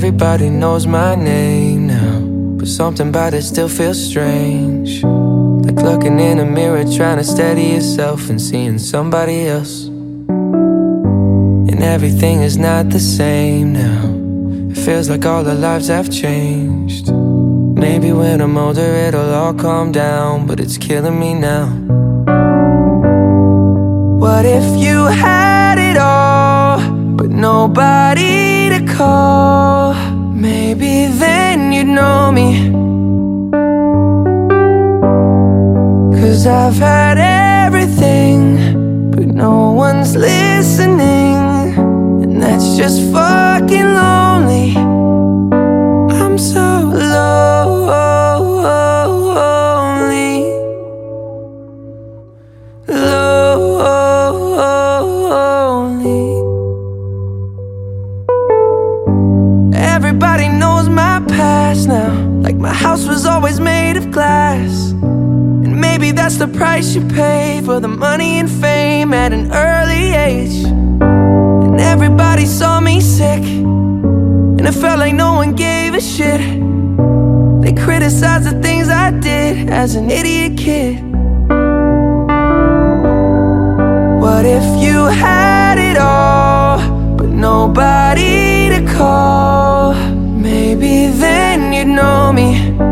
Everybody knows my name now, but something about it still feels strange. Like looking in a mirror, trying to steady yourself and seeing somebody else. And everything is not the same now. It feels like all our lives have changed. Maybe when I'm older it'll all calm down, but it's killing me now. What if you had it all, but nobody to call? Maybe then you'd know me. 'Cause I've had everything, but no one's listening, and that's just fucking lonely. I'm so lonely, lonely. Everybody knows my past now, like my house was always made of glass. And maybe that's the price you pay for the money and fame at an early age. And everybody saw me sick, and it felt like no one gave a shit. They criticized the things I did as an idiot kid. What if you had it all, but nobody to call? Maybe then you'd know me.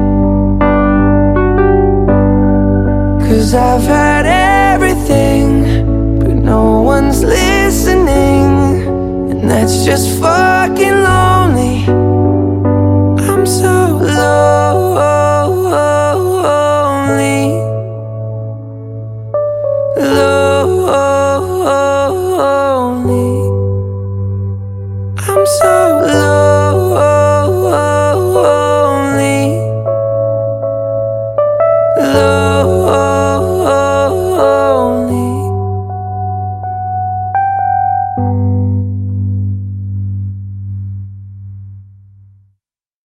'Cause I've had everything, but no one's listening, and that's just fucking